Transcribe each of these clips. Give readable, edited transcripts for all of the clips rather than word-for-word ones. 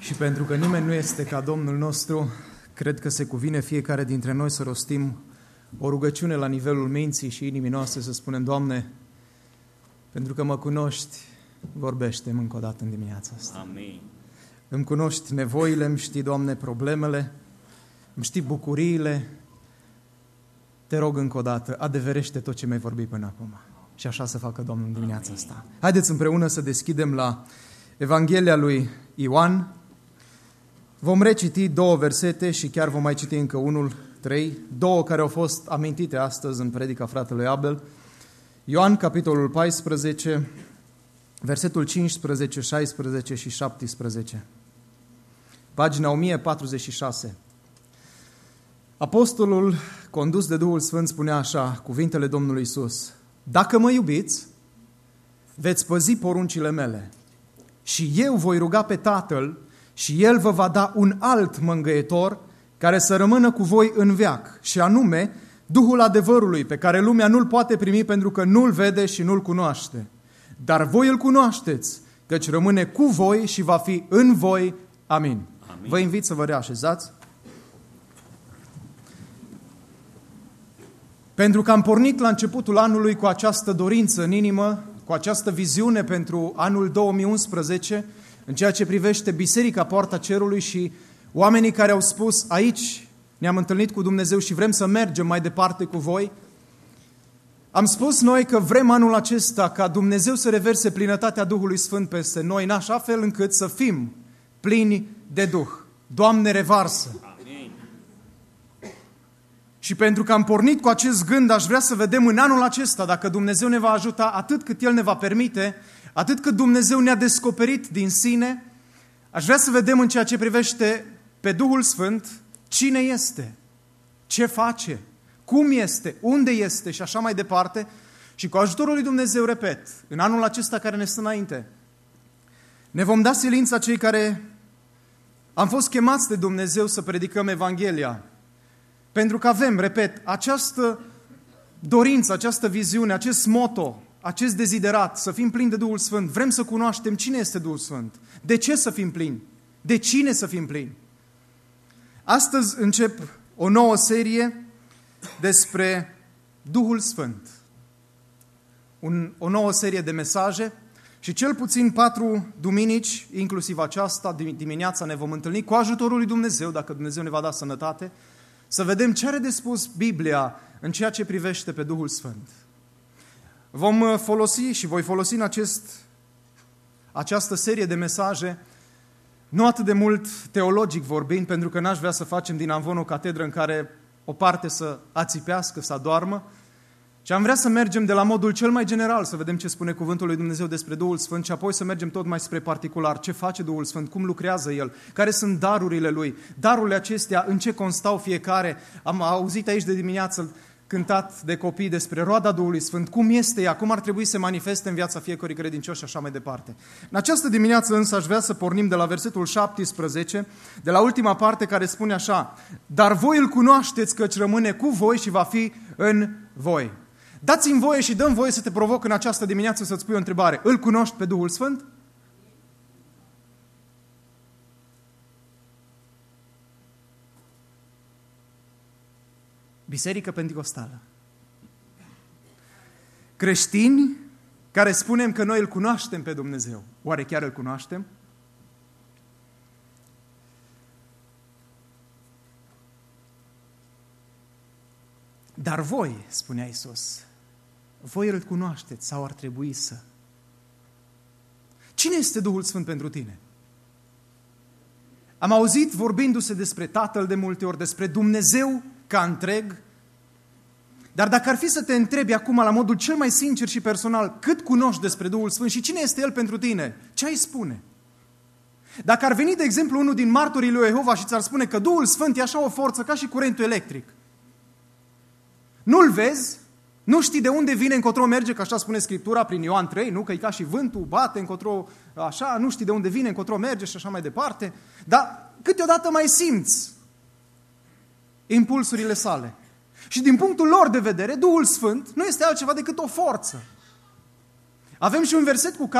Și pentru că nimeni nu este ca Domnul nostru, cred că se cuvine fiecare dintre noi să rostim o rugăciune la nivelul minții și inimii noastre, să spunem: Doamne, pentru că mă cunoști, vorbește-mi încă o dată în dimineața asta. Amin. Îmi cunoști nevoile, îmi știi, Doamne, problemele, îmi știi bucuriile. Te rog încă o dată, adeverește tot ce mi-ai vorbit până acum. Și așa să facă Domnul în dimineața asta. Haideți împreună să deschidem la Evanghelia lui Ioan. Vom reciti 2 versete și chiar vom mai citi încă unul, 3, 2 care au fost amintite astăzi în predica fratelui Abel. Ioan, capitolul 14, versetul 15, 16 și 17. Pagina 1046. Apostolul, condus de Duhul Sfânt, spunea așa, cuvintele Domnului Iisus: Dacă mă iubiți, veți păzi poruncile mele și eu voi ruga pe Tatăl și El vă va da un alt mângâietor care să rămână cu voi în veac, și anume Duhul adevărului, pe care lumea nu-l poate primi pentru că nu-l vede și nu-l cunoaște. Dar voi îl cunoașteți, căci rămâne cu voi și va fi în voi. Amin. Amin. Vă invit să vă reașezați. Pentru că am pornit la începutul anului cu această dorință în inimă, cu această viziune pentru anul 2011, în ceea ce privește Biserica Poarta Cerului și oamenii care au spus: aici ne-am întâlnit cu Dumnezeu și vrem să mergem mai departe cu voi. Am spus noi că vrem anul acesta ca Dumnezeu să reverse plinătatea Duhului Sfânt peste noi, în așa fel încât să fim plini de Duh. Doamne, revarsă! Amin. Și pentru că am pornit cu acest gând, aș vrea să vedem în anul acesta dacă Dumnezeu ne va ajuta atât cât El ne va permite, atât cât Dumnezeu ne-a descoperit din sine. Aș vrea să vedem în ceea ce privește pe Duhul Sfânt cine este, ce face, cum este, unde este și așa mai departe. Și cu ajutorul lui Dumnezeu, repet, în anul acesta care ne stă înainte, ne vom da silința cei care am fost chemați de Dumnezeu să predicăm Evanghelia. Pentru că avem, repet, această dorință, această viziune, acest motto, acest deziderat, să fim plini de Duhul Sfânt. Vrem să cunoaștem cine este Duhul Sfânt, de ce să fim plini, de cine să fim plini. Astăzi încep o nouă serie despre Duhul Sfânt. O nouă serie de mesaje și cel puțin 4 duminici, inclusiv aceasta, dimineața ne vom întâlni cu ajutorul lui Dumnezeu, dacă Dumnezeu ne va da sănătate, să vedem ce are de spus Biblia în ceea ce privește pe Duhul Sfânt. Vom folosi și voi folosi în această serie de mesaje, nu atât de mult teologic vorbind, pentru că n-aș vrea să facem din Amvon o catedră în care o parte să ațipească, să adoarmă, ci am vrea să mergem de la modul cel mai general, să vedem ce spune cuvântul lui Dumnezeu despre Duhul Sfânt și apoi să mergem tot mai spre particular, ce face Duhul Sfânt, cum lucrează El, care sunt darurile Lui, darurile acestea, în ce constau fiecare. Am auzit aici de dimineață cântat de copii despre roada Duhului Sfânt, cum este ea, cum ar trebui să se manifeste în viața fiecărui credincios și așa mai departe. În această dimineață însă aș vrea să pornim de la versetul 17, de la ultima parte care spune așa: Dar voi îl cunoașteți, căci rămâne cu voi și va fi în voi. Dați-mi voie și dăm voie să te provoc în această dimineață să-ți pui o întrebare. Îl cunoști pe Duhul Sfânt? Biserică Penticostală. Creștini care spunem că noi îl cunoaștem pe Dumnezeu. Oare chiar îl cunoaștem? Dar voi, spunea Iisus, voi îl cunoașteți sau ar trebui să. Cine este Duhul Sfânt pentru tine? Am auzit vorbindu-se despre Tatăl de multe ori, despre Dumnezeu ca întreg, dar dacă ar fi să te întrebi acum la modul cel mai sincer și personal, cât cunoști despre Duhul Sfânt și cine este El pentru tine, ce ai spune? Dacă ar veni, de exemplu, unul din martorii lui Jehova și ți-ar spune că Duhul Sfânt e așa o forță ca și curentul electric, nu-l vezi, nu știi de unde vine, încotro merge, că așa spune Scriptura prin Ioan 3, nu? Că e ca și vântul, bate încotro așa, nu știi de unde vine, încotro merge și așa mai departe, dar câteodată mai simți impulsurile sale. Și din punctul lor de vedere, Duhul Sfânt nu este altceva decât o forță. Avem și un verset cu care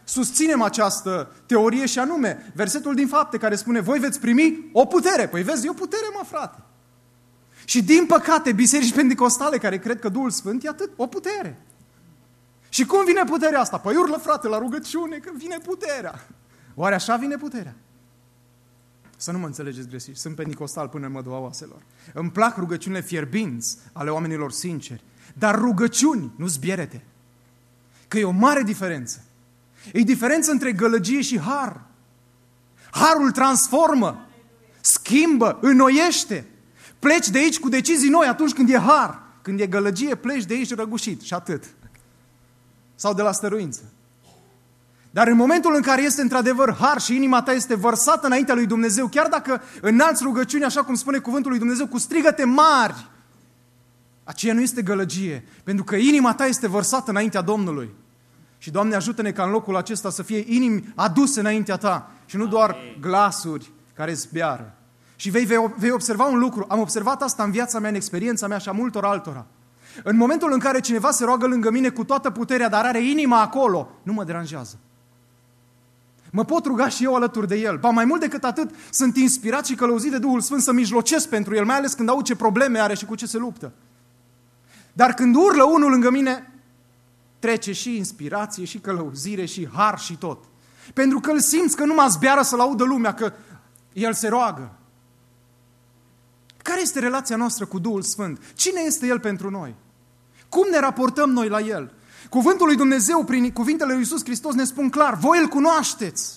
susținem această teorie și anume versetul din Fapte care spune voi veți primi o putere. Păi vezi, e o putere, mă, frate. Și din păcate, biserici pentecostale care cred că Duhul Sfânt e atât, o putere. Și cum vine puterea asta? Păi urlă, frate, la rugăciune că vine puterea. Oare așa vine puterea? Să nu mă înțelegeți greșit, sunt pentecostal până în mădua oaselor. Îmi plac rugăciunile fierbinți ale oamenilor sinceri, dar rugăciuni, nu zbierete. Că e o mare diferență. E diferență între gălăgie și har. Harul transformă, schimbă, înnoiește. Pleci de aici cu decizii noi atunci când e har. Când e gălăgie, pleci de aici răgușit și atât. Sau de la stăruință. Dar în momentul în care este într-adevăr har și inima ta este vărsată înaintea lui Dumnezeu, chiar dacă înalți rugăciuni, așa cum spune cuvântul lui Dumnezeu, cu strigăte mari, aceea nu este gălăgie, pentru că inima ta este vărsată înaintea Domnului. Și, Doamne, ajută-ne ca în locul acesta să fie inimi aduse înaintea ta și nu doar glasuri care zbeară. Și vei observa un lucru, am observat asta în viața mea, în experiența mea și a multor altora. În momentul în care cineva se roagă lângă mine cu toată puterea, dar are inima acolo, nu mă deranjează. Mă pot ruga și eu alături de el. Ba mai mult decât atât, sunt inspirat și călăuzit de Duhul Sfânt să mijlocesc pentru el, mai ales când aud ce probleme are și cu ce se luptă. Dar când urlă unul lângă mine, trece și inspirație, și călăuzire, și har și tot. Pentru că îl simți că nu mă zbeară să-l audă lumea, că el se roagă. Care este relația noastră cu Duhul Sfânt? Cine este El pentru noi? Cum ne raportăm noi la El? Cuvântul lui Dumnezeu, prin cuvintele lui Iisus Hristos, ne spun clar, voi îl cunoașteți.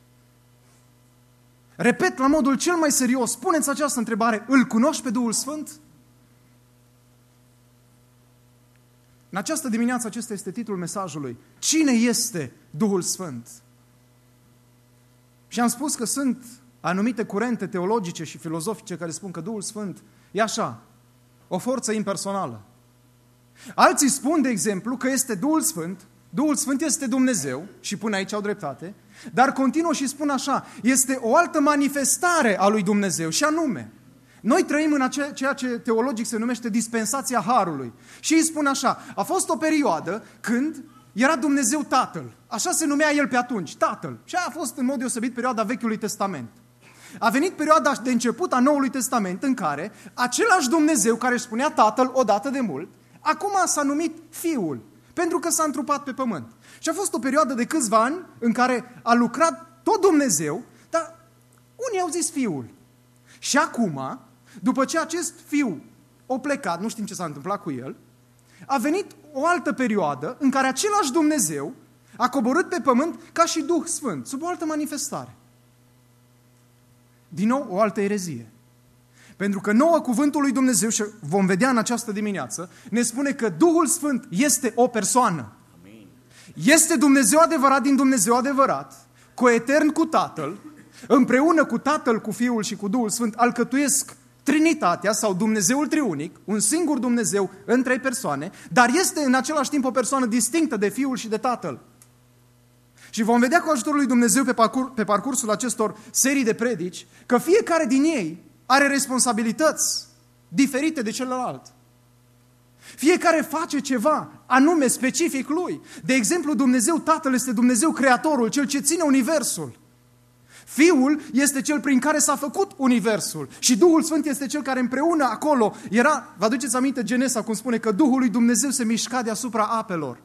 Repet la modul cel mai serios, puneți această întrebare, îl cunoști pe Duhul Sfânt? În această dimineață, acesta este titlul mesajului. Cine este Duhul Sfânt? Și am spus că sunt anumite curente teologice și filozofice care spun că Duhul Sfânt e așa, o forță impersonală. Alții spun, de exemplu, că este Duhul Sfânt este Dumnezeu, și până aici au dreptate, dar continuă și spun așa, este o altă manifestare a lui Dumnezeu, și anume, noi trăim în ceea ce teologic se numește dispensația Harului. Și îi spun așa, a fost o perioadă când era Dumnezeu Tatăl, așa se numea El pe atunci, Tatăl, și a fost în mod deosebit perioada Vechiului Testament. A venit perioada de început a Noului Testament în care același Dumnezeu care își spunea Tatăl odată de mult, acum s-a numit Fiul, pentru că s-a întrupat pe pământ. Și a fost o perioadă de câțiva ani în care a lucrat tot Dumnezeu, dar unii au zis Fiul. Și acum, după ce acest Fiu a plecat, nu știm ce s-a întâmplat cu el, a venit o altă perioadă în care același Dumnezeu a coborât pe pământ ca și Duh Sfânt, sub o altă manifestare. Din nou, o altă erezie. Pentru că nouă cuvântul lui Dumnezeu, și vom vedea în această dimineață, ne spune că Duhul Sfânt este o persoană. Amin. Este Dumnezeu adevărat din Dumnezeu adevărat, coetern cu Tatăl, împreună cu Tatăl, cu Fiul și cu Duhul Sfânt, alcătuiesc Trinitatea sau Dumnezeul Triunic, un singur Dumnezeu în trei persoane, dar este în același timp o persoană distinctă de Fiul și de Tatăl. Și vom vedea cu ajutorul lui Dumnezeu pe parcursul acestor serii de predici că fiecare din ei are responsabilități diferite de celălalt. Fiecare face ceva anume, specific lui. De exemplu, Dumnezeu Tatăl este Dumnezeu Creatorul, Cel ce ține Universul. Fiul este Cel prin care s-a făcut Universul. Și Duhul Sfânt este Cel care împreună acolo era, vă aduceți aminte Genesa, cum spune că Duhul lui Dumnezeu se mișca deasupra apelor.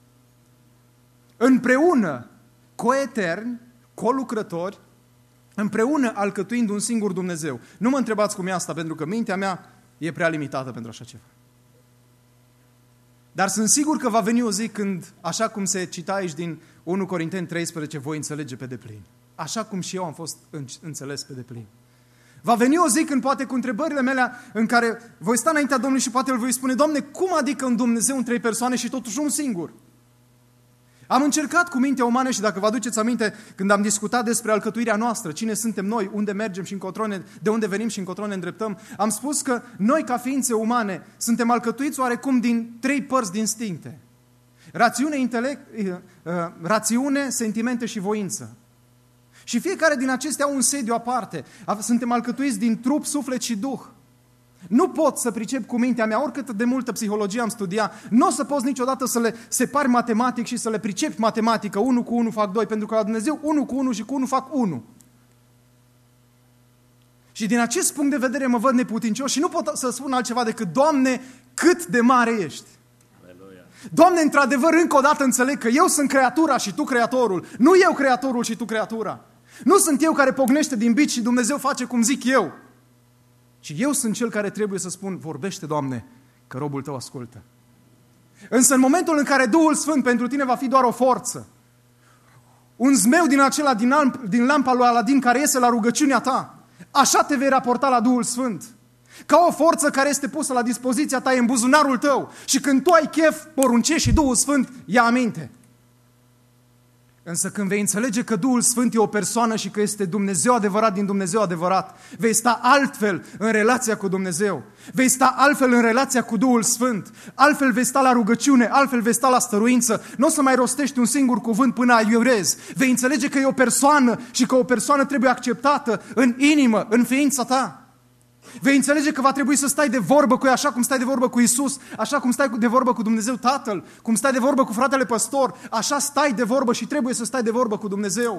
Împreună, coeterni, colucrători, împreună alcătuind un singur Dumnezeu. Nu mă întrebați cum e asta, pentru că mintea mea e prea limitată pentru așa ceva. Dar sunt sigur că va veni o zi când, așa cum se cita aici din 1 Corinteni 13, voi înțelege pe deplin. Așa cum și eu am fost înțeles pe deplin. Va veni o zi când poate cu întrebările mele în care voi sta înaintea Domnului și poate îl voi spune, Doamne, cum adică un Dumnezeu în trei persoane și totuși un singur? Am încercat cu mintea umană și dacă vă aduceți aminte, când am discutat despre alcătuirea noastră, cine suntem noi, unde mergem și încotro de unde venim și încotro ne îndreptăm, am spus că noi ca ființe umane suntem alcătuiți oarecum din trei părți distincte. Rațiune, sentimente și voință. Și fiecare din acestea au un sediu aparte. Suntem alcătuiți din trup, suflet și duh. Nu pot să pricep cu mintea mea, oricât de multă psihologie am studiat, nu o să poți niciodată să le separi matematic și să le pricepi matematică. 1 cu 1 fac 2, pentru că la Dumnezeu 1 cu 1 și cu 1 fac 1. Și din acest punct de vedere mă văd neputincios și nu pot să spun altceva decât, Doamne, cât de mare ești. Aleluia. Doamne, într-adevăr, încă o dată înțeleg că eu sunt creatura și Tu creatorul. Nu eu creatorul și Tu creatura. Nu sunt eu care pocnește din bici și Dumnezeu face cum zic eu. Și eu sunt cel care trebuie să spun, vorbește, Doamne, că robul Tău ascultă. Însă în momentul în care Duhul Sfânt pentru tine va fi doar o forță, un zmeu din acela, din lampa lui Aladin care iese la rugăciunea ta, așa te vei raporta la Duhul Sfânt. Ca o forță care este pusă la dispoziția ta, e în buzunarul tău. Și când tu ai chef, poruncești și Duhul Sfânt ia aminte. Însă când vei înțelege că Duhul Sfânt e o persoană și că este Dumnezeu adevărat din Dumnezeu adevărat, vei sta altfel în relația cu Dumnezeu. Vei sta altfel în relația cu Duhul Sfânt. Altfel vei sta la rugăciune, altfel vei sta la stăruință. Nu o să mai rostești un singur cuvânt până aiurezi. Vei înțelege că e o persoană și că o persoană trebuie acceptată în inimă, în ființa ta. Vei înțelege că va trebui să stai de vorbă cu ea, așa cum stai de vorbă cu Iisus, așa cum stai de vorbă cu Dumnezeu Tatăl, cum stai de vorbă cu fratele păstor, așa stai de vorbă și trebuie să stai de vorbă cu Dumnezeu.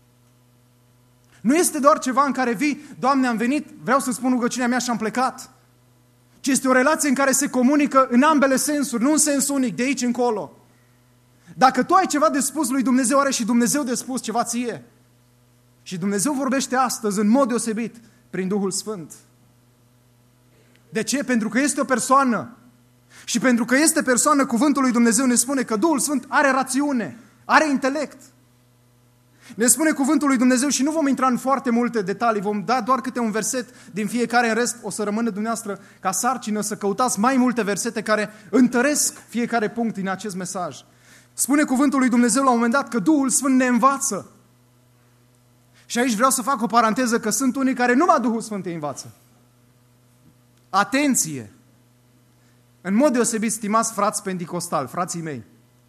Nu este doar ceva în care vii, Doamne, am venit, vreau să spun rugăciunea mea și am plecat. Ci este o relație în care se comunică în ambele sensuri, nu în sens unic, de aici încolo. Dacă tu ai ceva de spus lui Dumnezeu, are și Dumnezeu de spus ceva ție. Și Dumnezeu vorbește astăzi în mod deosebit prin Duhul Sfânt. De ce? Pentru că este o persoană. Și pentru că este persoană, cuvântul lui Dumnezeu ne spune că Duhul Sfânt are rațiune, are intelect. Ne spune cuvântul lui Dumnezeu și nu vom intra în foarte multe detalii, vom da doar câte un verset din fiecare, în rest o să rămână dumneavoastră ca sarcină să căutați mai multe versete care întăresc fiecare punct din acest mesaj. Spune cuvântul lui Dumnezeu la un moment dat că Duhul Sfânt ne învață. Și aici vreau să fac o paranteză că sunt unii care numai Duhul Sfânt îi învață. Atenție! În mod deosebit, stimați frați penticostali, frații mei,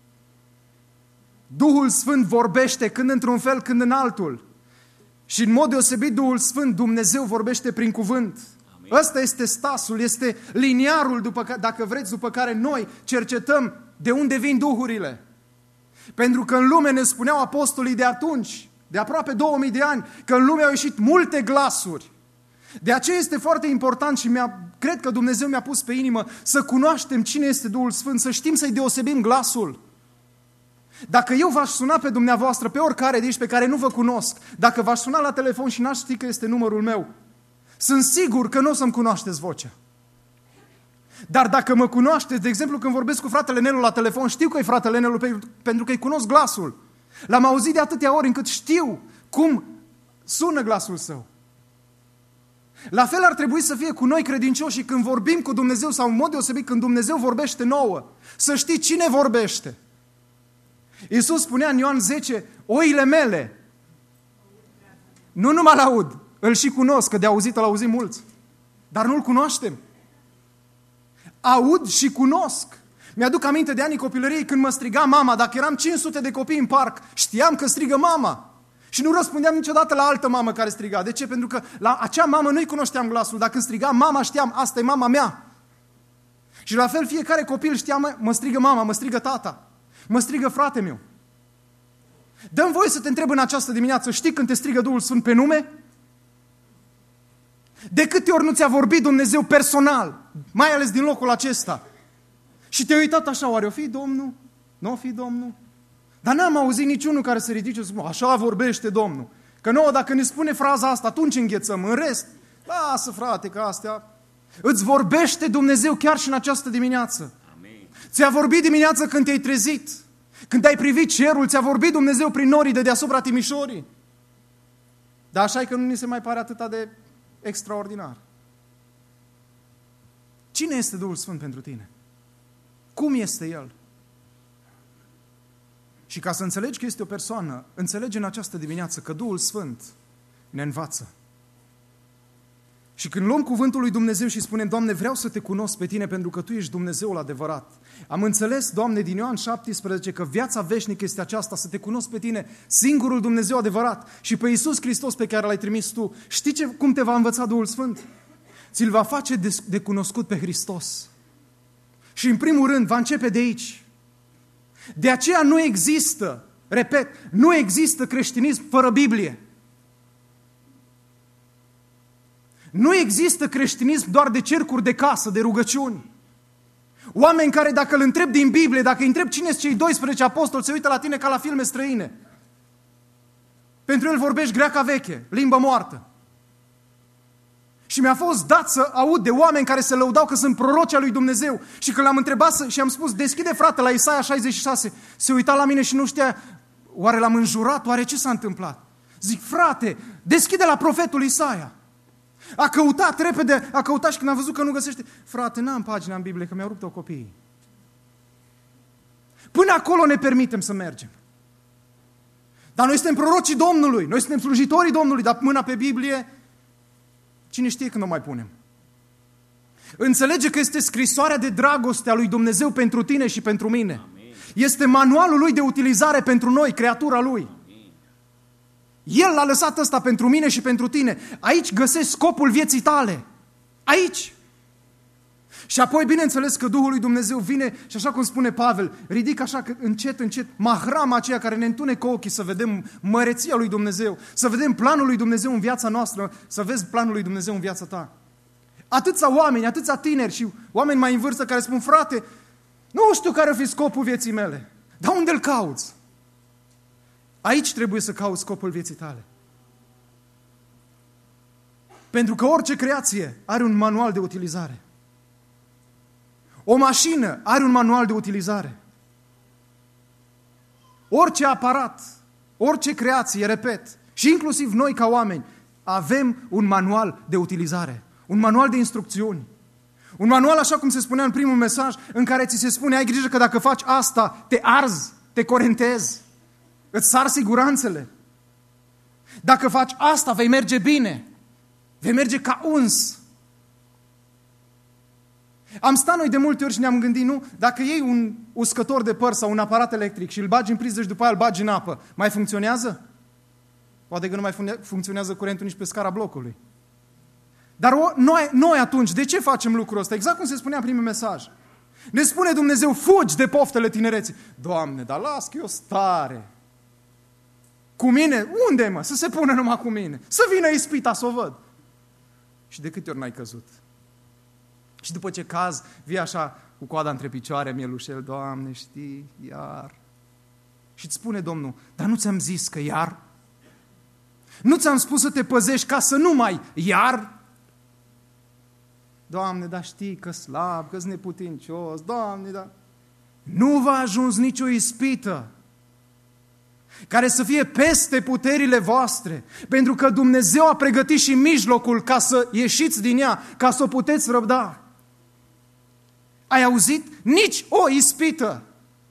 Duhul Sfânt vorbește când într-un fel, când în altul. Și în mod deosebit, Duhul Sfânt, Dumnezeu vorbește prin cuvânt. Amin. Ăsta este stasul, este liniarul, dacă vreți, după care noi cercetăm de unde vin duhurile. Pentru că în lume ne spuneau apostolii de atunci, de aproape 2000 de ani, că în lume au ieșit multe glasuri. De aceea este foarte important și cred că Dumnezeu mi-a pus pe inimă să cunoaștem cine este Duhul Sfânt, să știm să-i deosebim glasul. Dacă eu v-aș suna pe dumneavoastră, pe oricare de aici pe care nu vă cunosc, dacă v-aș suna la telefon și n-aș ști că este numărul meu, sunt sigur că nu o să-mi cunoașteți vocea. Dar dacă mă cunoașteți, de exemplu când vorbesc cu fratele Nelu la telefon, știu că e fratele Nelu pentru că îi cunosc glasul. L-am auzit de atâtea ori încât știu cum sună glasul său. La fel ar trebui să fie cu noi credincioși și când vorbim cu Dumnezeu sau în mod deosebit când Dumnezeu vorbește nouă, să știi cine vorbește. Iisus spunea în Ioan 10, oile mele, nu numai l-aud, îl și cunosc, că de auzit îl auzim mulți, dar nu-l cunoaștem. Aud și cunosc. Mi-aduc aminte de anii copilăriei când mă striga mama, dacă eram 500 de copii în parc, știam că strigă mama. Și nu răspundeam niciodată la altă mamă care striga. De ce? Pentru că la acea mamă nu-i cunoșteam glasul. Dacă îmi striga mama, știam, asta e mama mea. Și la fel fiecare copil știa, mă strigă mama, mă strigă tata, mă strigă frate meu. Dă-mi voie să te întreb în această dimineață, știi când te strigă Duhul Sfânt pe nume? De câte ori nu ți-a vorbit Dumnezeu personal, mai ales din locul acesta? Și te-ai uitat așa, oare o fi Domnul? Nu o fi Domnul? Dar n-am auzit niciunul care să ridice și să spună, așa vorbește Domnul. Că nouă, dacă ne spune fraza asta, atunci înghețăm. În rest, lasă frate, că astea... Îți vorbește Dumnezeu chiar și în această dimineață. Amin. Ți-a vorbit dimineața când te-ai trezit. Când ai privit cerul, ți-a vorbit Dumnezeu prin norii de deasupra Timișorii. Dar așa e că nu ni se mai pare atât de extraordinar. Cine este Duhul Sfânt pentru tine? Cum este El? Și ca să înțelegi că este o persoană, înțelege în această dimineață că Duhul Sfânt ne învață. Și când luăm cuvântul lui Dumnezeu și spunem, Doamne, vreau să te cunosc pe tine pentru că Tu ești Dumnezeul adevărat. Am înțeles, Doamne, din Ioan 17 că viața veșnică este aceasta, să te cunosc pe tine, singurul Dumnezeu adevărat și pe Iisus Hristos pe care L-ai trimis Tu. Știi cum te va învăța Duhul Sfânt? ți-l va face de cunoscut pe Hristos. Și în primul rând va începe de aici. De aceea nu există, repet, nu există creștinism fără Biblie. Nu există creștinism doar de cercuri de casă, de rugăciuni. Oameni care dacă îl întreb din Biblie, dacă îi întreb cine sunt cei 12 apostoli, se uită la tine ca la filme străine. Pentru el vorbești greaca veche, limbă moartă. Și mi-a fost dat să aud de oameni care se lăudau că sunt proroci al lui Dumnezeu. Și când l-am întrebat și am spus, deschide frate la Isaia 66, se uita la mine și nu știa, oare l-am înjurat, oare ce s-a întâmplat? Zic, frate, deschide la profetul Isaia. A căutat repede, a căutat și când a văzut că nu găsește, frate, n-am pagina în Biblie, că mi-au rupt-o copiii. Până acolo ne permitem să mergem. Dar noi suntem prorocii Domnului, noi suntem slujitorii Domnului, dar mâna pe Biblie, cine știe când o mai punem. Înțelege că este scrisoarea de dragoste a lui Dumnezeu pentru tine și pentru mine. Amin. Este manualul lui de utilizare pentru noi, creatura lui. Amin. El l-a lăsat ăsta pentru mine și pentru tine. Aici găsești scopul vieții tale. Aici. Și apoi, bineînțeles că Duhul lui Dumnezeu vine și așa cum spune Pavel, ridică așa încet, încet mahrama aceea care ne întunecă ochii să vedem măreția lui Dumnezeu, să vedem planul lui Dumnezeu în viața noastră, să vezi planul lui Dumnezeu în viața ta. Atâția oameni, atâția tineri și oameni mai în vârstă care spun, frate, nu știu care o fi scopul vieții mele, dar unde îl cauți? Aici trebuie să cauți scopul vieții tale. Pentru că orice creație are un manual de utilizare. O mașină are un manual de utilizare. Orice aparat, orice creație, repet, și inclusiv noi ca oameni, avem un manual de utilizare, un manual de instrucțiuni. Un manual, așa cum se spunea în primul mesaj, în care ți se spune, ai grijă că dacă faci asta, te arzi, te corentezi, îți sar siguranțele. Dacă faci asta, vei merge bine, vei merge ca uns. Am stat noi de multe ori și ne-am gândit, nu? Dacă iei un uscător de păr sau un aparat electric și îl bagi în priză și după aia îl bagi în apă, mai funcționează? Poate că nu mai funcționează curentul nici pe scara blocului. Dar noi atunci, de ce facem lucrul ăsta? Exact cum se spunea în primul mesaj. Ne spune Dumnezeu, fugi de poftele tinereții. Doamne, dar las că eu stare. Cu mine? Unde, mă? Să se pună numai cu mine. Să vină ispita să o văd. Și de câte ori n-ai căzut? Și după ce caz, vii așa cu coada între picioare, mielușel, Doamne, știi, iar. Și îți spune Domnul, dar nu ți-am zis că iar? Nu ți-am spus să te păzești ca să nu mai iar? Doamne, dar știi că slab, că-s neputincios, Doamne, dar... Nu va ajuns nicio ispită care să fie peste puterile voastre, pentru că Dumnezeu a pregătit și mijlocul ca să ieșiți din ea, ca să o puteți răbda. Ai auzit? Nici o ispită.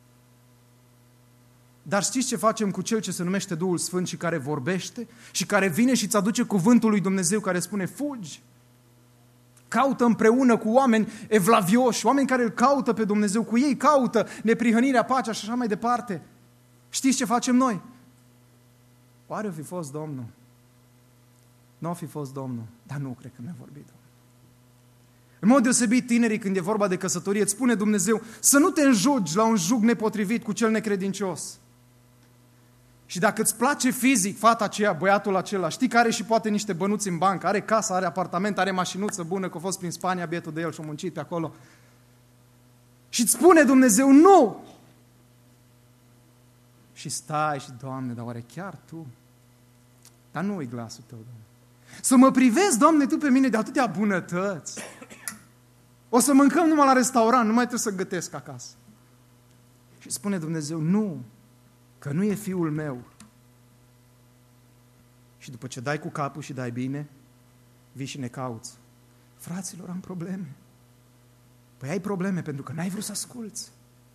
Dar știți ce facem cu cel ce se numește Duhul Sfânt și care vorbește și care vine și îți aduce cuvântul lui Dumnezeu care spune fugi? Caută împreună cu oameni evlavioși, oameni care îl caută pe Dumnezeu, cu ei caută neprihănirea, pacea și așa mai departe. Știți ce facem noi? Oare o fi fost Domnul? Nu o fi fost Domnul, dar nu cred că mi-a vorbit Domnul. În mod deosebit, tinerii, când e vorba de căsătorie, îți spune Dumnezeu să nu te înjugi la un jug nepotrivit cu cel necredincios. Și dacă îți place fizic fata aceea, băiatul acela, știi că are și poate niște bănuți în bancă, are casă, are apartament, are mașinuță bună, că a fost prin Spania bietul de el și a muncit pe acolo. Și îți spune Dumnezeu, nu! Și stai și, Doamne, dar oare chiar Tu? Dar nu-i glasul Tău, Doamne. Să mă privezi, Doamne, Tu pe mine de atâtea bunătăți. O să mâncăm numai la restaurant, nu mai trebuie să gătesc acasă. Și spune Dumnezeu, nu, că nu e fiul meu. Și după ce dai cu capul și dai bine, vii și ne cauți. Fraților, am probleme. Păi ai probleme pentru că n-ai vrut să asculți.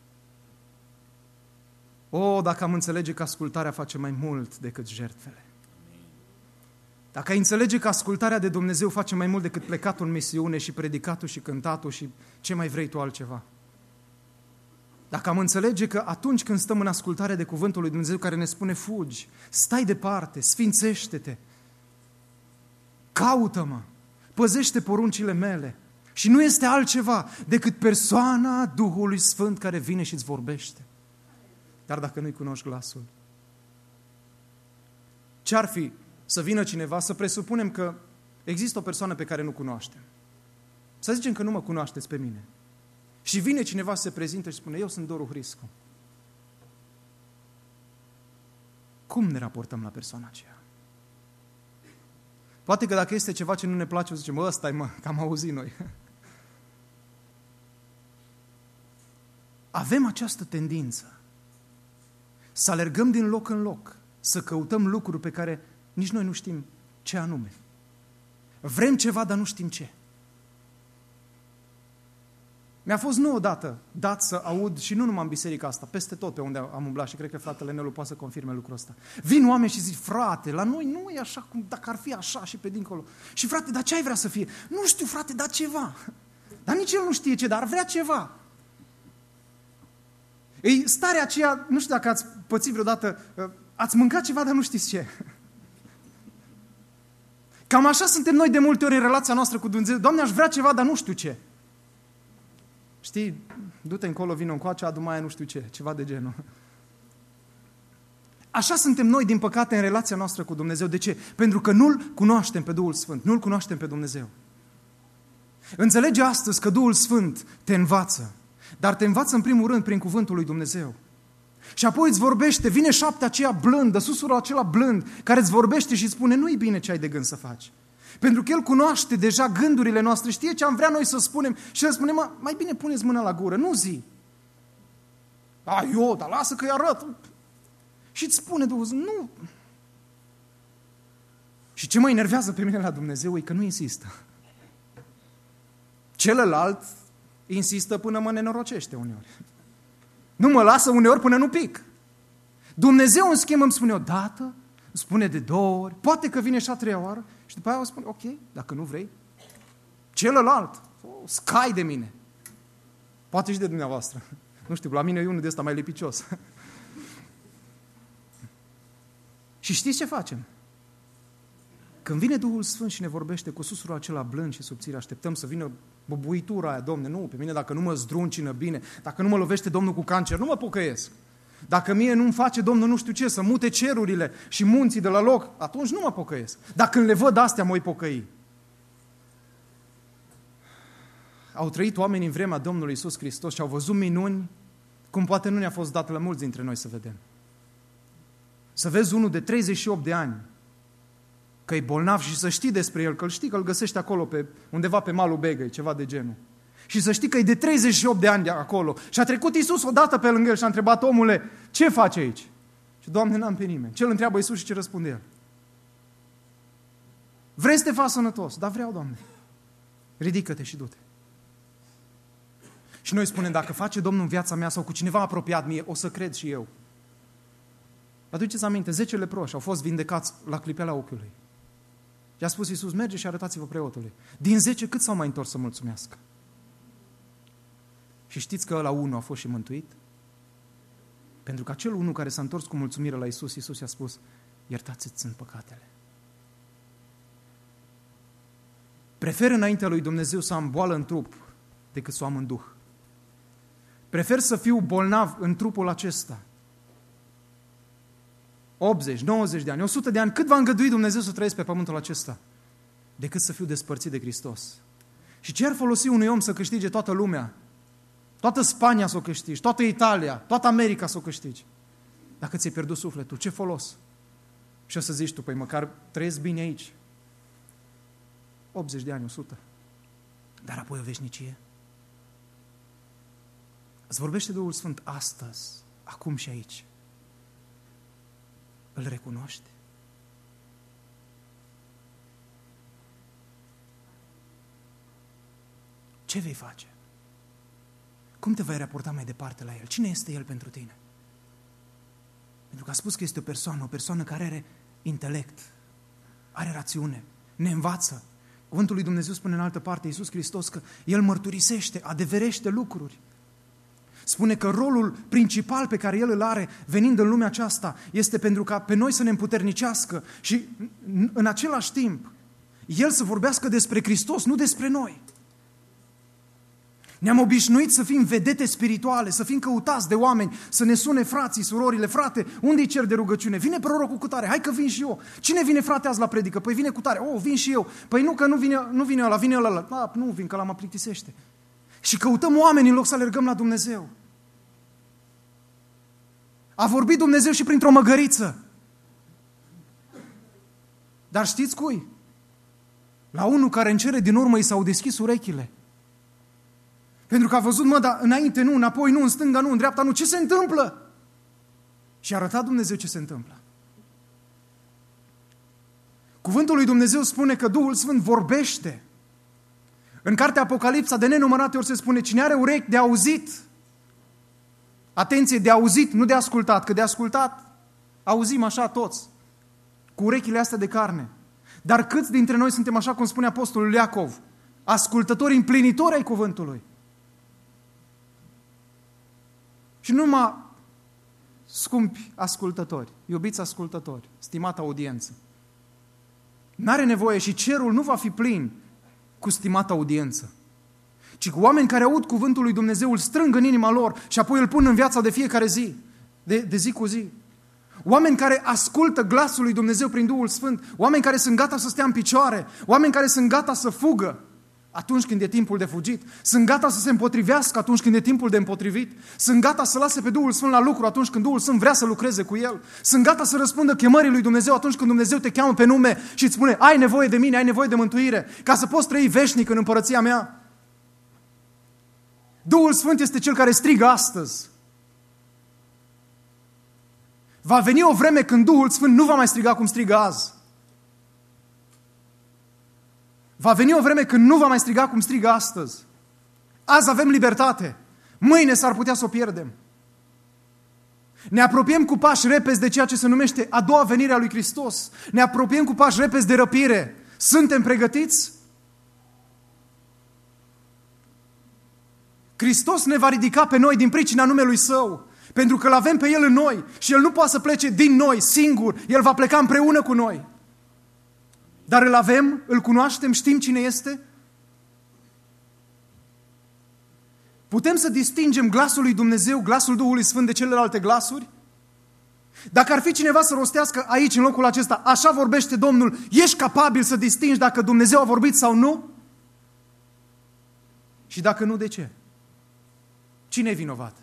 O, dacă am înțelege că ascultarea face mai mult decât jertfele. Dacă ai înțelege că ascultarea de Dumnezeu face mai mult decât plecatul în misiune și predicatul și cântatul și ce mai vrei tu altceva. Dacă am înțelege că atunci când stăm în ascultare de cuvântul lui Dumnezeu care ne spune fugi, stai departe, sfințește-te, caută-mă, păzește poruncile mele. Și nu este altceva decât persoana Duhului Sfânt care vine și îți vorbește. Dar dacă nu-i cunoști glasul. Ce-ar fi să vină cineva, să presupunem că există o persoană pe care nu cunoaștem. Să zicem că nu mă cunoașteți pe mine. Și vine cineva să se prezinte și spune, eu sunt Doru Hriscu. Cum ne raportăm la persoana aceea? Poate că dacă este ceva ce nu ne place, o zicem, ăsta-i mă, că am auzit noi. Avem această tendință să alergăm din loc în loc, să căutăm lucruri pe care nici noi nu știm ce anume. Vrem ceva, dar nu știm ce. Mi-a fost nu odată dat să aud, și nu numai în biserica asta, peste tot pe unde am umblat și cred că fratele Nelu poate să confirme lucrul ăsta. Vin oameni și zic, frate, la noi nu e așa, cum dacă ar fi așa și pe dincolo. Și frate, dar ce ai vrea să fie? Nu știu, frate, dar ceva. Dar nici el nu știe ce, dar ar vrea ceva. E starea aceea, nu știu dacă ați pățit vreodată, ați mâncat ceva, dar nu știți ce. Cam așa suntem noi de multe ori în relația noastră cu Dumnezeu. Doamne, aș vrea ceva, dar nu știu ce. Știi, du-te încolo, vină încoace, adu mai nu știu ce, ceva de genul. Așa suntem noi, din păcate, în relația noastră cu Dumnezeu. De ce? Pentru că nu-L cunoaștem pe Duhul Sfânt, nu-L cunoaștem pe Dumnezeu. Înțelege astăzi că Duhul Sfânt te învață, dar te învață în primul rând prin cuvântul lui Dumnezeu. Și apoi îți vorbește, vine șaptea aceea blândă, susurul acela blând, care îți vorbește și îți spune, nu-i bine ce ai de gând să faci. Pentru că El cunoaște deja gândurile noastre, știe ce am vrea noi să spunem și El spune, mai bine puneți mâna la gură, nu zi. Eu, dar lasă că-i arăt. Și îți spune Duhul, nu. Și ce mă enervează pe mine la Dumnezeu e că nu insistă. Celălalt insistă până mă nenorocește uneori. Nu mă lasă uneori până nu pic. Dumnezeu, în schimb, îmi spune o dată, îmi spune de 2 ori, poate că vine și a 3-a oară și după aia o spune, ok, dacă nu vrei. Celălalt, scai de mine. Poate și de dumneavoastră. Nu știu, la mine e unul de ăsta mai lipicios. Și știți ce facem? Când vine Duhul Sfânt și ne vorbește cu susurul acela blând și subțire, așteptăm să vină băbuitura aia, Domne, nu, pe mine dacă nu mă zdruncină bine, dacă nu mă lovește Domnul cu cancer, nu mă pocăiesc. Dacă mie nu-mi face Domnul nu știu ce, să mute cerurile și munții de la loc, atunci nu mă pocăiesc. Dacă când le văd astea, mă-i pocăi. Au trăit oameni în vremea Domnului Iisus Hristos și au văzut minuni, cum poate nu ne-a fost dat la mulți dintre noi să vedem. Să vezi unul de 38 de ani, că e bolnav și să știi despre el, că îl știi că îl găsești acolo undeva pe malul Begăi, ceva de genul. Și să știi că e de 38 de ani de acolo. Și a trecut Iisus odată pe lângă el și a întrebat, omule, ce faci aici? Și Doamne, n-am pe nimeni. Ce îl întreabă Iisus și ce răspunde el? Vrei să te faci sănătos? Da, vreau, Doamne. Ridică-te și du-te. Și noi spunem, dacă face Domnul în viața mea sau cu cineva apropiat mie, o să cred și eu. Aduceți aminte, 10 leproși au fost vindecați la clipeala ochiului. Și a spus Iisus, merge și arătați-vă preotului. Din 10, cât s-au mai întors să mulțumească? Și știți că ăla unul a fost și mântuit? Pentru că acel unul care s-a întors cu mulțumire la Iisus, Iisus i-a spus, iertați-ți sunt păcatele. Prefer înaintea lui Dumnezeu să am boală în trup decât să o am în duh. Prefer să fiu bolnav în trupul acesta 80, 90 de ani, 100 de ani, cât va îngădui Dumnezeu să trăiesc pe pământul acesta, decât să fiu despărțit de Hristos. Și ce ar folosi unui om să câștige toată lumea? Toată Spania să o câștigi, toată Italia, toată America să o câștigi. Dacă ți-ai pierdut sufletul, ce folos? Și o să zici tu, păi măcar trăiesc bine aici. 80 de ani, 100. Dar apoi o veșnicie. Îți vorbește Duhul Sfânt astăzi, acum și aici. Îl recunoști? Ce vei face? Cum te vei raporta mai departe la El? Cine este El pentru tine? Pentru că a spus că este o persoană care are intelect, are rațiune, ne învață. Cuvântul lui Dumnezeu spune în altă parte, Iisus Hristos, că El mărturisește, adeverește lucruri. Spune că rolul principal pe care El îl are venind în lumea aceasta este pentru ca pe noi să ne împuternicească și în același timp El să vorbească despre Hristos, nu despre noi. Ne-am obișnuit să fim vedete spirituale, să fim căutați de oameni, să ne sune frații, surorile, frate, unde-i cer de rugăciune? Vine prorocul cu tare, hai că vin și eu. Cine vine, frate, azi la predică? Păi vine cu tare, vin și eu. Păi nu, că nu vine ăla, vine ăla. Nu vin, că ăla mă plictisește. Și căutăm oameni în loc să alergăm la Dumnezeu. A vorbit Dumnezeu și printr-o măgăriță. Dar știți cui? La unul care în cele din urmă i s-au deschis urechile. Pentru că a văzut, dar înainte nu, înapoi nu, în stânga nu, în dreapta nu. Ce se întâmplă? Și a arătat Dumnezeu ce se întâmplă. Cuvântul lui Dumnezeu spune că Duhul Sfânt vorbește. În cartea Apocalipsa de nenumărate ori se spune, cine are urechi de auzit, atenție, de auzit, nu de ascultat, că de ascultat auzim așa toți, cu urechile astea de carne. Dar câți dintre noi suntem, așa cum spune apostolul Iacov, ascultători împlinitori ai cuvântului? Și numai scumpi ascultători, iubiți ascultători, stimată audiență. N-are nevoie și cerul nu va fi plin cu stimată audiență, ci cu oameni care aud cuvântul lui Dumnezeu, îl strâng în inima lor și apoi îl pun în viața de fiecare zi, de zi cu zi. Oameni care ascultă glasul lui Dumnezeu prin Duhul Sfânt, oameni care sunt gata să stea în picioare, oameni care sunt gata să fugă atunci când e timpul de fugit, sunt gata să se împotrivească atunci când e timpul de împotrivit, sunt gata să lase pe Duhul Sfânt la lucru atunci când Duhul Sfânt vrea să lucreze cu el, sunt gata să răspundă chemării lui Dumnezeu atunci când Dumnezeu te cheamă pe nume și îți spune, ai nevoie de mine, ai nevoie de mântuire, ca să poți trăi veșnic în împărăția mea. Duhul Sfânt este cel care strigă astăzi. Va veni o vreme când Duhul Sfânt nu va mai striga cum strigă azi. Va veni o vreme când nu va mai striga cum strigă astăzi. Azi avem libertate. Mâine s-ar putea să o pierdem. Ne apropiem cu pași repezi de ceea ce se numește a doua venire a lui Hristos. Ne apropiem cu pași repezi de răpire. Suntem pregătiți? Hristos ne va ridica pe noi din pricina numelui Său. Pentru că l-avem pe El în noi și El nu poate să plece din noi, singur. El va pleca împreună cu noi. Dar îl avem, îl cunoaștem, știm cine este? Putem să distingem glasul lui Dumnezeu, glasul Duhului Sfânt de celelalte glasuri? Dacă ar fi cineva să rostească aici, în locul acesta, așa vorbește Domnul, ești capabil să distingi dacă Dumnezeu a vorbit sau nu? Și dacă nu, de ce? Cine e vinovat?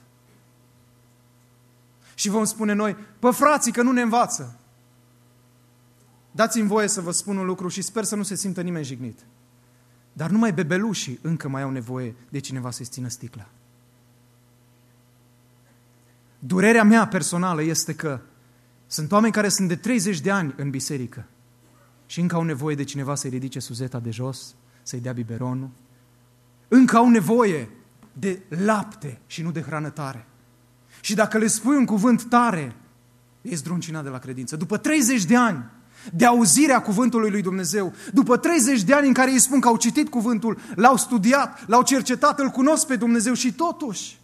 Și vom spune noi, frații, că nu ne învață. Dați-mi voie să vă spun un lucru și sper să nu se simtă nimeni jignit. Dar numai bebelușii încă mai au nevoie de cineva să-i țină sticla. Durerea mea personală este că sunt oameni care sunt de 30 de ani în biserică și încă au nevoie de cineva să-i ridice suzeta de jos, să-i dea biberonul. Încă au nevoie de lapte și nu de hrană tare. Și dacă le spui un cuvânt tare, e zdruncinat de la credință. După 30 de ani de auzirea cuvântului lui Dumnezeu, după 30 de ani în care îi spun că au citit cuvântul, l-au studiat, l-au cercetat, îl cunosc pe Dumnezeu și totuși,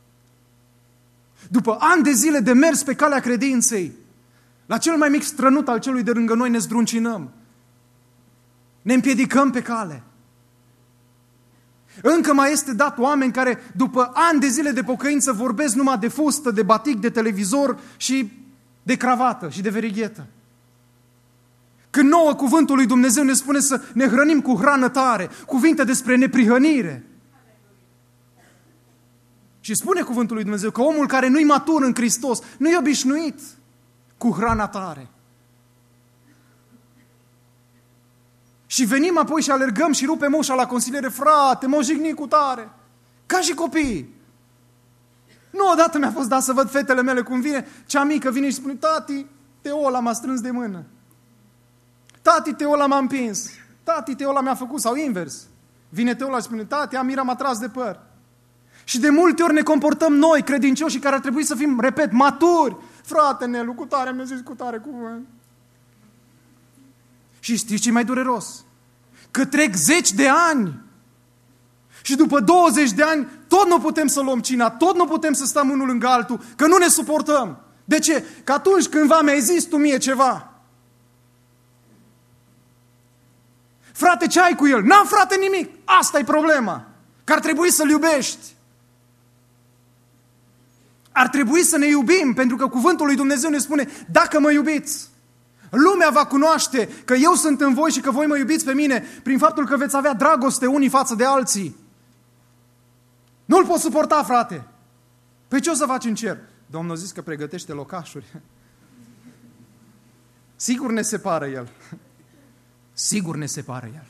după ani de zile de mers pe calea credinței, la cel mai mic strănut al celui de lângă noi ne zdruncinăm, ne împiedicăm pe cale. Încă mai este dat oameni care după ani de zile de pocăință vorbesc numai de fustă, de batic, de televizor și de cravată și de verighetă. Când nouă cuvântul lui Dumnezeu ne spune să ne hrănim cu hrană tare, cuvinte despre neprihănire. Și spune cuvântul lui Dumnezeu că omul care nu-i matur în Hristos, nu-i obișnuit cu hrana tare. Și venim apoi și alergăm și rupem ușa la consiliere, frate, m-au jignit cu tare. Ca și copiii. Nu odată mi-a fost dat să văd fetele mele cum vine, cea mică vine și spune, tati, Teola m-a strâns de mână. Tati, Teola m-a împins. Tati, Teola mi-a făcut, sau invers. Vine Teola și spune, tati, Amira m-a tras de păr. Și de multe ori ne comportăm noi, credincioși, care ar trebui să fim, repet, maturi. Frate, Nelu, cu tare mi-a zis cu tare cuvânt. Și știți ce e mai dureros? Că trec 10 de ani și după 20 de ani tot nu putem să luăm cina, tot nu putem să stăm unul lângă altul, că nu ne suportăm. De ce? Că atunci cândva mi-ai zis tu mie ceva. Frate, ce ai cu el? N-am, frate, nimic. Asta e problema. Că ar trebui să-l iubești. Ar trebui să ne iubim, pentru că cuvântul lui Dumnezeu ne spune, dacă mă iubiți, lumea va cunoaște că eu sunt în voi și că voi mă iubiți pe mine prin faptul că veți avea dragoste unii față de alții. Nu-l pot suporta, frate. Păi ce o să faci în cer? Domnul a zis că pregătește locașuri. Sigur ne separă El. Sigur ne separă El.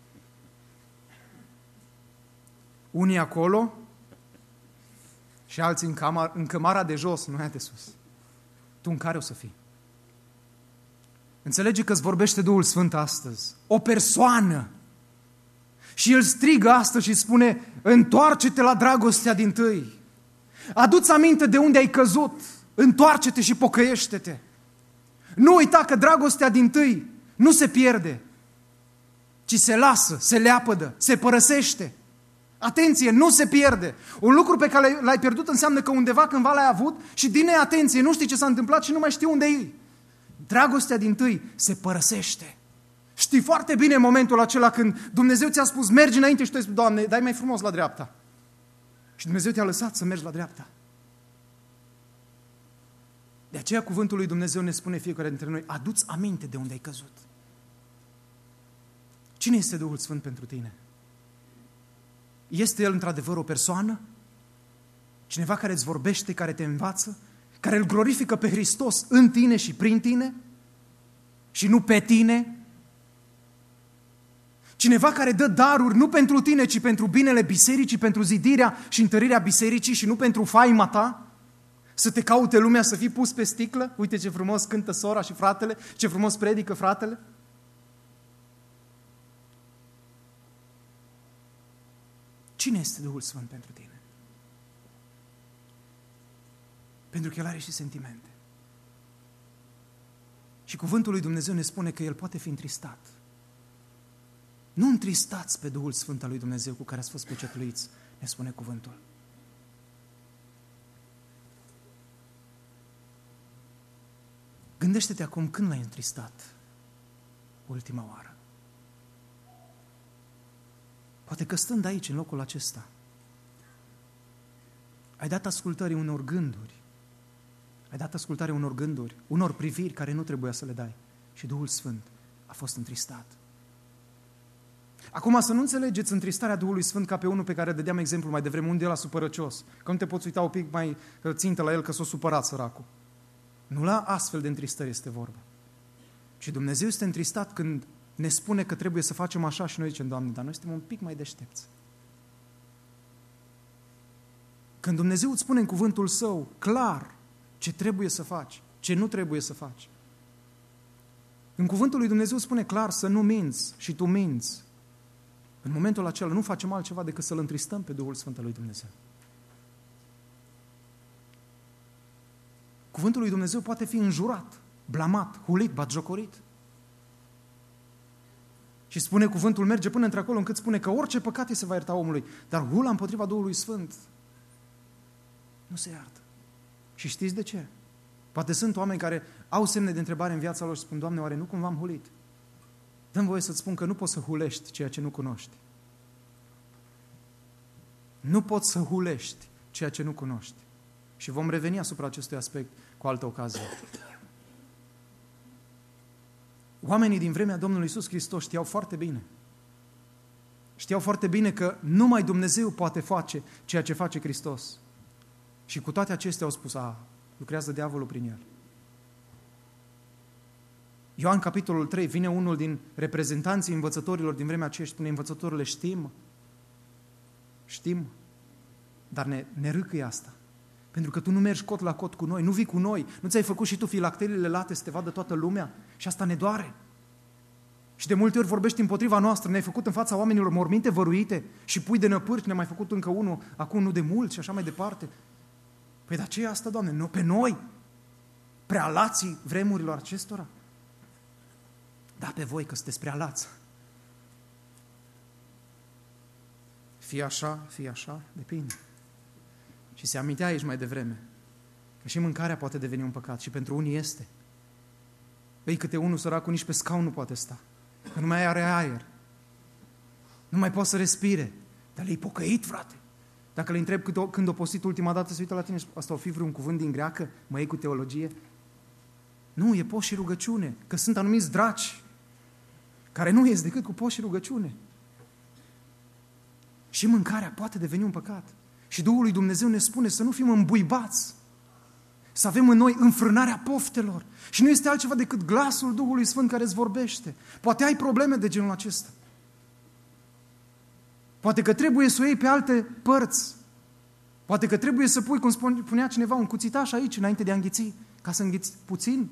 Unii acolo și alții în cămara de jos, nu aia de sus. Tu în care o să fii? Înțelege că îți vorbește Duhul Sfânt astăzi. O persoană. Și El strigă astăzi și spune, întoarce-te la dragostea dintâi. Adu-ți aminte de unde ai căzut. Întoarce-te și pocăiește-te. Nu uita că dragostea dintâi nu se pierde, ci se lasă, se leapădă, se părăsește. Atenție, nu se pierde. Un lucru pe care l-ai pierdut înseamnă că undeva cândva l-ai avut și din neatenție nu știi ce s-a întâmplat și nu mai știi unde e. Dragostea dintâi se părăsește. Știi foarte bine momentul acela când Dumnezeu ți-a spus, mergi înainte și tu ai spus, Doamne, dai mai frumos la dreapta. Și Dumnezeu te-a lăsat să mergi la dreapta. De aceea cuvântul lui Dumnezeu ne spune fiecare dintre noi, adu-ți aminte de unde ai căzut. Cine este Duhul Sfânt pentru tine? Este El într-adevăr o persoană? Cineva care îți vorbește, care te învață? Care îl glorifică pe Hristos în tine și prin tine? Și nu pe tine? Cineva care dă daruri nu pentru tine, ci pentru binele bisericii, pentru zidirea și întărirea bisericii și nu pentru faima ta? Să te caute lumea să fii pus pe sticlă? Uite ce frumos cântă sora și fratele, ce frumos predică fratele. Cine este Duhul Sfânt pentru tine? Pentru că El are și sentimente. Și cuvântul lui Dumnezeu ne spune că El poate fi întristat. Nu întristați pe Duhul Sfânt al lui Dumnezeu cu care ați fost pecetluiți, ne spune cuvântul. Gândește-te acum când l-ai întristat ultima oară. Poate că stând aici, în locul acesta, ai dat ascultării unor gânduri, unor priviri care nu trebuia să le dai și Duhul Sfânt a fost întristat. Acum să nu înțelegeți întristarea Duhului Sfânt ca pe unul pe care dădeam exemplu mai devreme, unde ăla supărăcios, că nu te poți uita un pic mai țintă la el că s-a supărat săracul. Nu la astfel de întristări este vorba. Și Dumnezeu este întristat când ne spune că trebuie să facem așa și noi zicem, Doamne, dar noi suntem un pic mai deștepți. Când Dumnezeu îți spune în cuvântul Său clar ce trebuie să faci, ce nu trebuie să faci. În cuvântul lui Dumnezeu spune clar să nu minți și tu minți. În momentul acela nu facem altceva decât să-L întristăm pe Duhul Sfânt al lui Dumnezeu. Cuvântul lui Dumnezeu poate fi înjurat, blamat, hulit, batjocorit. Și spune cuvântul, merge până într-acolo încât spune că orice păcat se va ierta omului, dar hula împotriva Duhului Sfânt nu se iartă. Și știți de ce? Poate sunt oameni care au semne de întrebare în viața lor și spun, Doamne, oare nu cumva am hulit? Dă-mi voie să-ți spun că nu poți să hulești ceea ce nu cunoști. Nu poți să hulești ceea ce nu cunoști. Și vom reveni asupra acestui aspect cu altă ocazie. Oamenii din vremea Domnului Iisus Hristos știau foarte bine că numai Dumnezeu poate face ceea ce face Hristos. Și cu toate acestea au spus, lucrează diavolul prin el. Ioan, capitolul 3, vine unul din reprezentanții învățătorilor din vremea aceea și spune, învățătorile, știm, dar ne râcăie asta. Pentru că tu nu mergi cot la cot cu noi, nu vii cu noi, nu ți-ai făcut și tu filacteriile late să te vadă toată lumea și asta ne doare. Și de multe ori vorbești împotriva noastră, ne-ai făcut în fața oamenilor morminte văruite și pui de năpârci, ne-ai mai făcut încă unul, acum nu de mult și așa mai departe. Păi dar ce e asta, Doamne? Nu, pe noi, prealații vremurilor acestora? Da, pe voi că sunteți prealați. Fie așa, depinde. Și se amintea aici mai devreme că și mâncarea poate deveni un păcat și pentru unii este. Ei, câte unul săracul nici pe scaun nu poate sta, că nu mai are aer. Nu mai poate să respire. Dar le-ai pocăit, frate. Dacă le întreb când a postit ultima dată, se uită la tine și asta o fi vreun cuvânt din greacă? Mă iei cu teologie? Nu, e post și rugăciune. Că sunt anumiți draci care nu ies decât cu post și rugăciune. Și mâncarea poate deveni un păcat. Și Duhul lui Dumnezeu ne spune să nu fim îmbuibați. Să avem în noi înfrânarea poftelor. Și nu este altceva decât glasul Duhului Sfânt care îți vorbește. Poate ai probleme de genul acesta. Poate că trebuie să o iei pe alte părți. Poate că trebuie să pui, cum spunea cineva, un cuțitaș aici înainte de a înghiți, ca să înghiți puțin.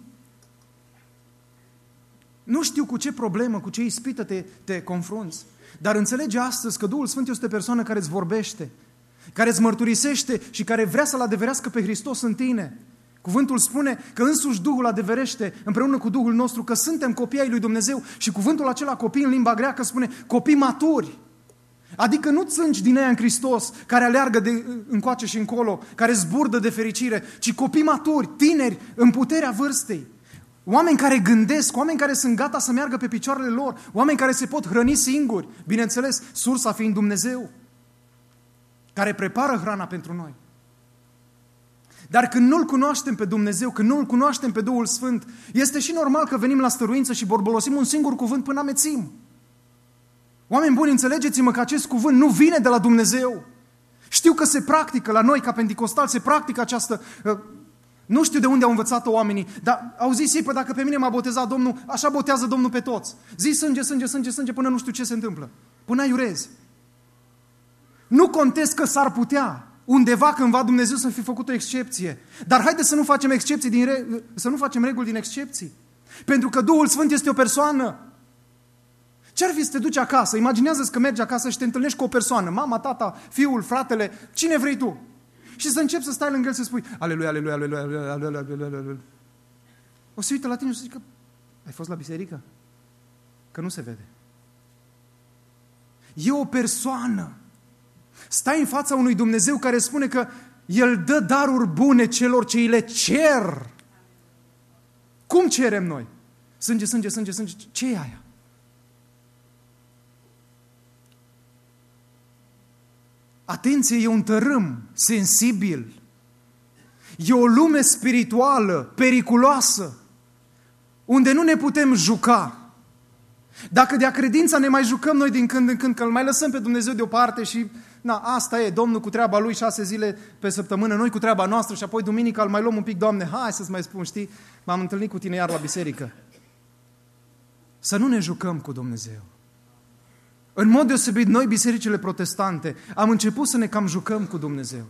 Nu știu cu ce problemă, cu ce ispită te confrunți, dar înțelege astăzi că Duhul Sfânt este o persoană care îți vorbește, care îți mărturisește și care vrea să-L adeverească pe Hristos în tine. Cuvântul spune că însuși Duhul adeverește împreună cu Duhul nostru că suntem copii ai lui Dumnezeu și cuvântul acela copii în limba greacă spune copii maturi. Adică nu țânci din aia în Hristos, care aleargă de încoace și încolo, care zburdă de fericire, ci copii maturi, tineri, în puterea vârstei. Oameni care gândesc, oameni care sunt gata să meargă pe picioarele lor, oameni care se pot hrăni singuri, bineînțeles, sursa fiind Dumnezeu, care prepară hrana pentru noi. Dar când nu-L cunoaștem pe Dumnezeu, când nu-L cunoaștem pe Duhul Sfânt, este și normal că venim la stăruință și borbolosim un singur cuvânt până amețim. Oameni buni, înțelegeți-mă că acest cuvânt nu vine de la Dumnezeu. Știu că se practică la noi, ca pentecostali, se practică această... Nu știu de unde au învățat-o oamenii, dar au zis ei, dacă pe mine m-a botezat Domnul, așa botează Domnul pe toți. Zi sânge, sânge, sânge, sânge, până nu știu ce se întâmplă. Până aiurezi. Nu contest că s-ar putea undeva cândva Dumnezeu să fi făcut o excepție. Dar haideți să nu facem excepții să nu facem reguli din excepții. Pentru că Duhul Sfânt este o persoană. Ce-ar fi să te duci acasă? Imaginează-ți că mergi acasă și te întâlnești cu o persoană, mama, tata, fiul, fratele, cine vrei tu. Și să începi să stai lângă el să spui aleluia, aleluia, aleluia, aleluia, aleluia, aleluia. O să uită la tine și să zică, ai fost la biserică? Că nu se vede. E o persoană. Stai în fața unui Dumnezeu care spune că El dă daruri bune celor ce îi le cer. Cum cerem noi? Sânge, sânge, sânge, sânge. Ce e aia? Atenție, e un tărâm sensibil. E o lume spirituală, periculoasă, unde nu ne putem juca. Dacă de-a credința ne mai jucăm noi din când în când, că îl mai lăsăm pe Dumnezeu deoparte și asta e, Domnul cu treaba Lui 6 zile pe săptămână, noi cu treaba noastră și apoi duminica îl mai luăm un pic, Doamne, hai să-ți mai spun, știi, m-am întâlnit cu tine iar la biserică. Să nu ne jucăm cu Dumnezeu. În mod deosebit, noi, bisericile protestante, am început să ne cam jucăm cu Dumnezeu.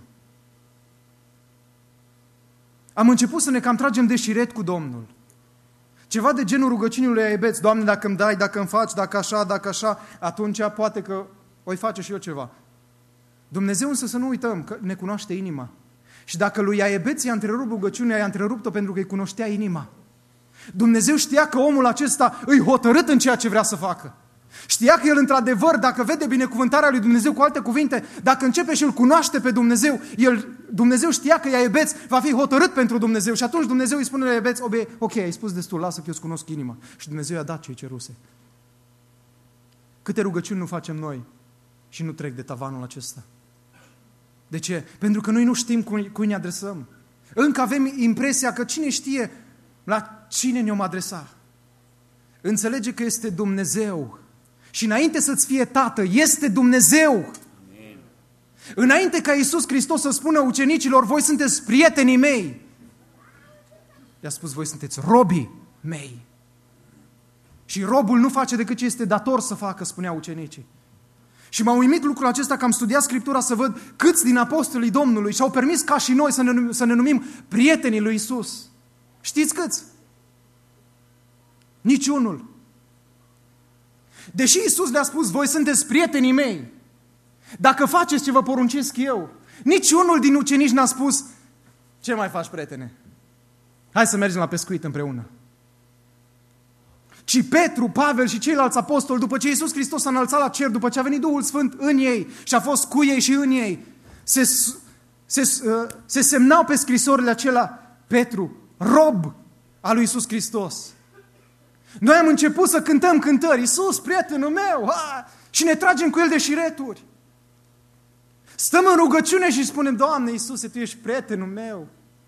Am început să ne cam tragem de șiret cu Domnul. Ceva de genul rugăciunii lui Aiebeț, Doamne, dacă îmi dai, dacă îmi faci, dacă așa, atunci poate că o face și eu ceva. Dumnezeu însă să nu uităm că ne cunoaște inima. Și dacă lui Aiebeț i-a întrerupt rugăciunea, i-a întrerupt-o pentru că îi cunoștea inima. Dumnezeu știa că omul acesta îi hotărât în ceea ce vrea să facă. Știa că el într-adevăr, dacă vede binecuvântarea lui Dumnezeu, cu alte cuvinte, dacă începe și îl cunoaște pe Dumnezeu, Dumnezeu știa că Aiebeț va fi hotărât pentru Dumnezeu și atunci Dumnezeu îi spune lui Aiebeț, ok, ai spus destul, lasă că eu îți cunosc inima. Și Dumnezeu i-a dat ce-i ceruse. Câte rugăciuni nu facem noi și nu trec de tavanul acesta? De ce? Pentru că noi nu știm cui ne adresăm. Încă avem impresia că cine știe la cine ne-om adresa. Înțelege că este Dumnezeu. Și înainte să-ți fie tată, este Dumnezeu. Amin. Înainte ca Iisus Hristos să spună ucenicilor, voi sunteți prietenii mei, i-a spus, voi sunteți robii mei. Și robul nu face decât ce este dator să facă, spuneau ucenicii. Și m-a uimit lucrul acesta că am studiat Scriptura să văd câți din apostolii Domnului și-au permis ca și noi să ne numim prietenii lui Iisus. Știți câți? Niciunul. Deși Iisus le-a spus, voi sunteți prietenii mei, dacă faceți ce vă poruncesc eu, niciunul din ucenici n-a spus, ce mai faci, prietene? Hai să mergem la pescuit împreună. Ci Petru, Pavel și ceilalți apostoli, după ce Iisus Hristos s-a înălțat la cer, după ce a venit Duhul Sfânt în ei și a fost cu ei și în ei, se semnau pe scrisorile acelea Petru, rob al lui Iisus Hristos. Noi am început să cântăm cântări, Iisus, prietenul meu, și ne tragem cu El de șireturi. Stăm în rugăciune și spunem, Doamne Iisuse, Tu ești prietenul meu.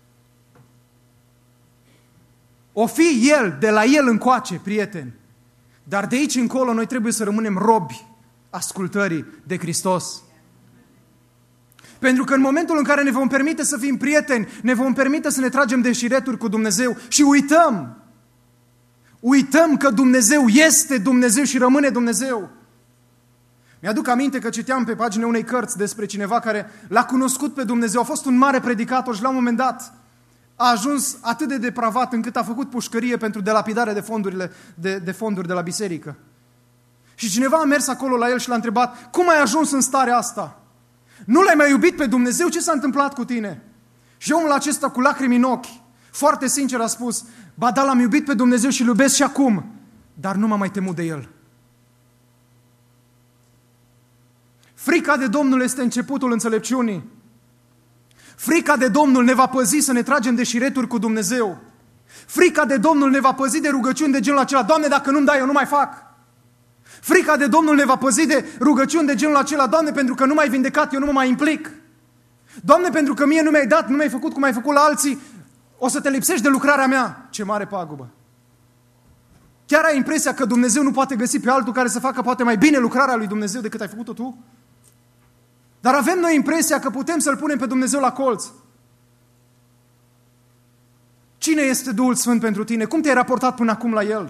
O fi El, de la El încoace, prieten. Dar de aici încolo noi trebuie să rămânem robi ascultării de Hristos. Pentru că în momentul în care ne vom permite să fim prieteni, ne vom permite să ne tragem de șireturi cu Dumnezeu și uităm că Dumnezeu este Dumnezeu și rămâne Dumnezeu. Mi-aduc aminte că citeam pe paginile unei cărți despre cineva care l-a cunoscut pe Dumnezeu, a fost un mare predicator și la un moment dat a ajuns atât de depravat încât a făcut pușcărie pentru delapidare de fonduri de la biserică. Și cineva a mers acolo la el și l-a întrebat, cum ai ajuns în starea asta? Nu l-ai mai iubit pe Dumnezeu? Ce s-a întâmplat cu tine? Și omul acesta cu lacrimi în ochi, foarte sincer a spus, ba da, l-am iubit pe Dumnezeu și îl iubesc și acum, dar nu m-am mai temut de El. Frica de Domnul este începutul înțelepciunii. Frica de Domnul ne va păzi să ne tragem de șireturi cu Dumnezeu. Frica de Domnul ne va păzi de rugăciuni de genul acela, Doamne, dacă nu-mi dai, eu nu mai fac. Frica de Domnul ne va păzi de rugăciuni de genul acela, Doamne, pentru că nu m-ai vindecat, eu nu mă mai implic. Doamne, pentru că mie nu mi-ai dat, nu mi-ai făcut cum ai făcut la alții, o să te lipsești de lucrarea mea. Ce mare pagubă! Chiar ai impresia că Dumnezeu nu poate găsi pe altul care să facă poate mai bine lucrarea lui Dumnezeu decât ai făcut-o tu? Dar avem noi impresia că putem să-L punem pe Dumnezeu la colț. Cine este Duhul Sfânt pentru tine? Cum te-ai raportat până acum la El?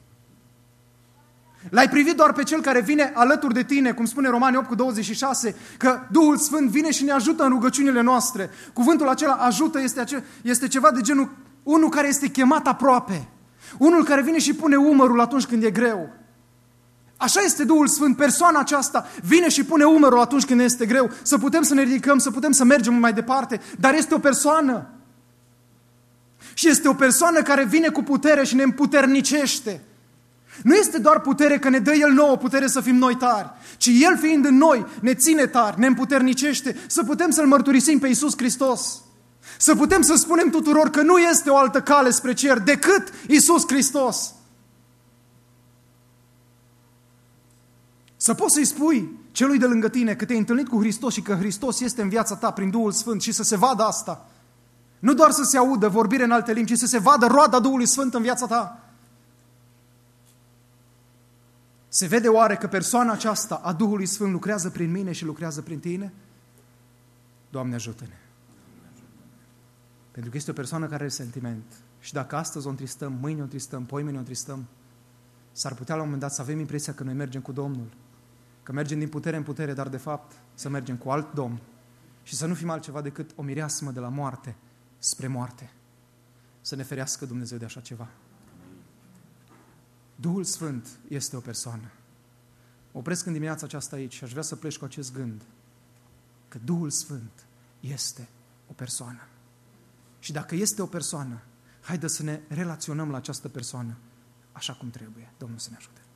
L-ai privit doar pe Cel care vine alături de tine, cum spune Romani 8:26, că Duhul Sfânt vine și ne ajută în rugăciunile noastre. Cuvântul acela ajută este ceva de genul unul care este chemat aproape. Unul care vine și pune umărul atunci când e greu. Așa este Duhul Sfânt, persoana aceasta vine și pune umărul atunci când este greu, să putem să ne ridicăm, să putem să mergem mai departe, dar este o persoană. Și este o persoană care vine cu putere și ne împuternicește. Nu este doar putere că ne dă El nouă putere să fim noi tari, ci El fiind în noi ne ține tari, ne împuternicește, să putem să-L mărturisim pe Iisus Hristos. Să putem să spunem tuturor că nu este o altă cale spre cer decât Iisus Hristos. Să poți să-i spui celui de lângă tine că te-ai întâlnit cu Hristos și că Hristos este în viața ta prin Duhul Sfânt și să se vadă asta. Nu doar să se audă vorbire în alte limbi, ci să se vadă roada Duhului Sfânt în viața ta. Se vede oare că persoana aceasta a Duhului Sfânt lucrează prin mine și lucrează prin tine? Doamne, ajută-ne! Pentru că este o persoană care are sentiment. Și dacă astăzi o întristăm, mâine o întristăm, poimâine o întristăm, s-ar putea la un moment dat să avem impresia că noi mergem cu Domnul. Că mergem din putere în putere, dar de fapt să mergem cu alt Domn. Și să nu fim altceva decât o mireasmă de la moarte spre moarte. Să ne ferească Dumnezeu de așa ceva. Duhul Sfânt este o persoană. Opresc în dimineața aceasta aici și aș vrea să pleci cu acest gând. Că Duhul Sfânt este o persoană. Și dacă este o persoană, haide să ne relaționăm la această persoană așa cum trebuie. Domnul să ne ajute.